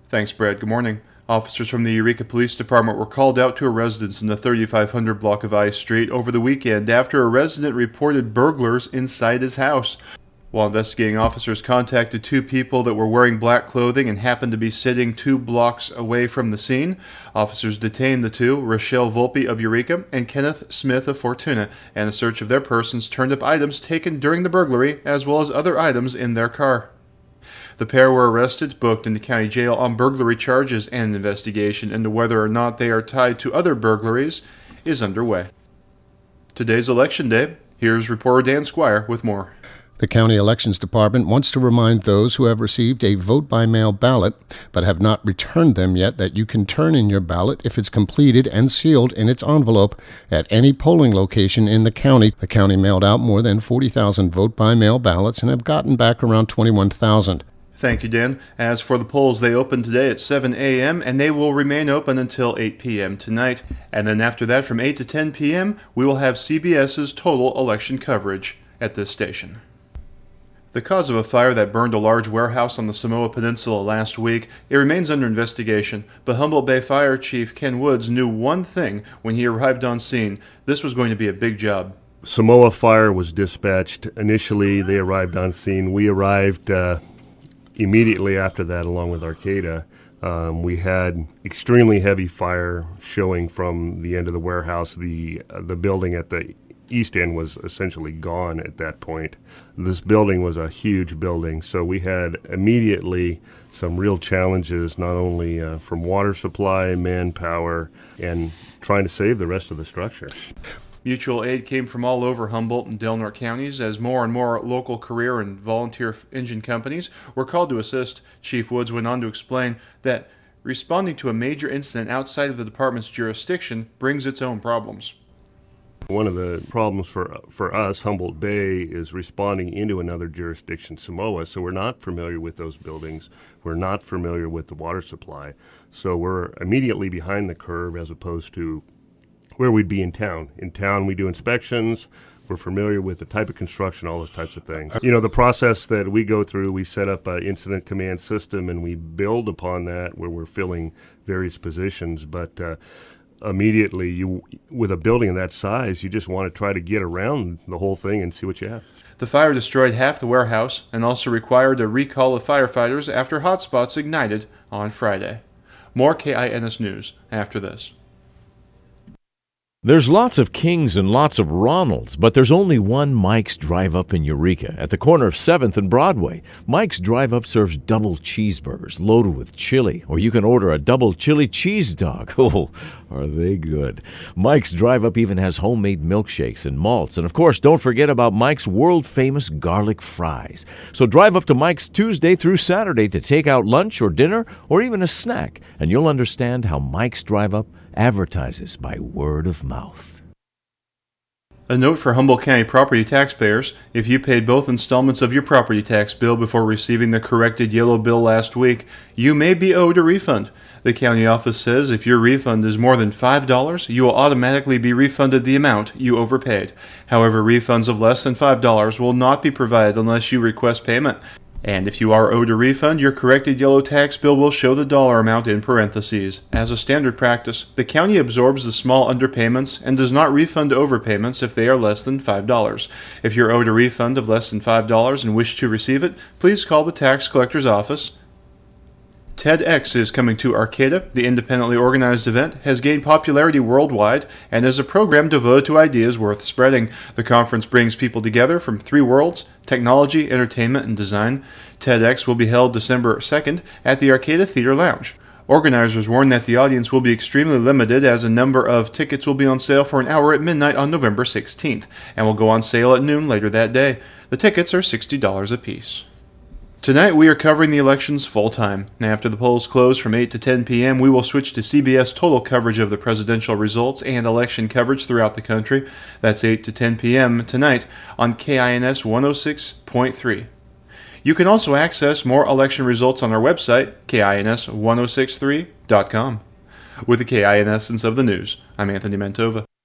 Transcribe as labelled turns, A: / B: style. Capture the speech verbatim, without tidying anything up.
A: Thanks, Brad. Good morning. Officers from the Eureka Police Department were called out to a residence in the thirty-five hundred block of I Street over the weekend after a resident reported burglars inside his house. While investigating, officers contacted two people that were wearing black clothing and happened to be sitting two blocks away from the scene. Officers detained the two, Rochelle Volpe of Eureka and Kenneth Smith of Fortuna, and a search of their persons turned up items taken during the burglary as well as other items in their car. The pair were arrested, booked into county jail on burglary charges, and an investigation into whether or not they are tied to other burglaries is underway. Today's Election Day. Here's reporter Dan Squire with more.
B: The County Elections Department wants to remind those who have received a vote-by-mail ballot but have not returned them yet that you can turn in your ballot if it's completed and sealed in its envelope at any polling location in the county. The county mailed out more than forty thousand vote-by-mail ballots and have gotten back around twenty-one thousand.
A: Thank you, Dan. As for the polls, they open today at seven a.m. and they will remain open until eight p.m. tonight. And then after that, from eight to ten p.m., we will have C B S's total election coverage at this station. The cause of a fire that burned a large warehouse on the Samoa Peninsula last week, it remains under investigation, but Humboldt Bay Fire Chief Ken Woods knew one thing when he arrived on scene. This was going to be a big job.
C: Samoa Fire was dispatched. Initially, they arrived on scene. We arrived uh, immediately after that, along with Arcata. Um, we had extremely heavy fire showing from the end of the warehouse. The, uh, the building at the east end was essentially gone at that point. This building was a huge building, so we had immediately some real challenges, not only uh, from water supply, manpower, and trying to save the rest of the structure.
A: Mutual aid came from all over Humboldt and Del Norte counties as more and more local career and volunteer engine companies were called to assist. Chief Woods went on to explain that responding to a major incident outside of the department's jurisdiction brings its own problems.
C: One of the problems for for us, Humboldt Bay, is responding into another jurisdiction, Samoa, so we're not familiar with those buildings. We're not familiar with the water supply. So we're immediately behind the curve as opposed to where we'd be in town. In town, we do inspections. We're familiar with the type of construction, all those types of things. You know, the process that we go through, we set up an incident command system, and we build upon that where we're filling various positions. But uh, immediately, you with a building of that size, you just want to try to get around the whole thing and see what you have.
A: The fire destroyed half the warehouse and also required a recall of firefighters after hotspots ignited on Friday. More K I N S News after this.
D: There's lots of Kings and lots of Ronalds, but there's only one Mike's Drive-Up in Eureka at the corner of seventh and Broadway. Mike's Drive-Up serves double cheeseburgers loaded with chili, or you can order a double chili cheese dog. Oh, are they good. Mike's Drive-Up even has homemade milkshakes and malts. And, of course, don't forget about Mike's world-famous garlic fries. So drive up to Mike's Tuesday through Saturday to take out lunch or dinner or even a snack, and you'll understand how Mike's Drive-Up advertises by word of mouth.
A: A note for Humboldt County property taxpayers: if you paid both installments of your property tax bill before receiving the corrected yellow bill last week, you may be owed a refund. The county office says if your refund is more than five dollars, you will automatically be refunded the amount you overpaid. However, refunds of less than five dollars will not be provided unless you request payment. And if you are owed a refund, your corrected yellow tax bill will show the dollar amount in parentheses. As a standard practice, the county absorbs the small underpayments and does not refund overpayments if they are less than five dollars. If you're owed a refund of less than five dollars and wish to receive it, please call the tax collector's office. TEDx is coming to Arcata. The independently organized event has gained popularity worldwide and is a program devoted to ideas worth spreading. The conference brings people together from three worlds: technology, entertainment, and design. TEDx will be held December second at the Arcata Theater Lounge. Organizers warn that the audience will be extremely limited as a number of tickets will be on sale for an hour at midnight on November sixteenth and will go on sale at noon later that day. The tickets are sixty dollars apiece. Tonight we are covering the elections full-time. After the polls close from eight to ten p.m., we will switch to C B S total coverage of the presidential results and election coverage throughout the country. That's eight to ten p.m. tonight on K I N S one oh six point three. You can also access more election results on our website, K I N S ten sixty-three dot com. With the K I N essence of the news, I'm Anthony Mentova.